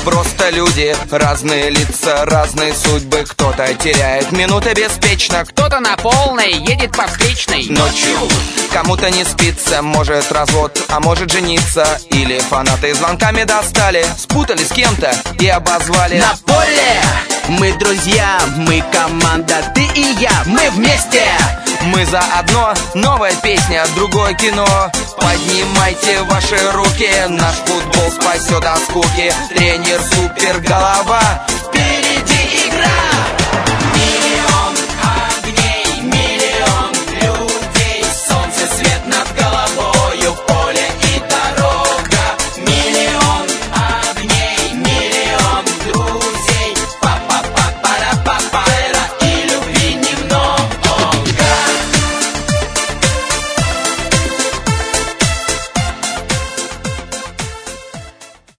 просто люди. Разные лица, разные судьбы. Кто-то теряет минуты беспечно, кто-то на полной едет по встречной. Ночью кому-то не спится, может развод, а может жениться. Или фанаты звонками достали, спутали с кем-то и обозвали. На поле мы друзья, мы команда, ты и я, мы вместе. Мы заодно, новая песня, другое кино. Поднимайте ваши руки, наш футбол спасет от скуки. Тренер супер голова,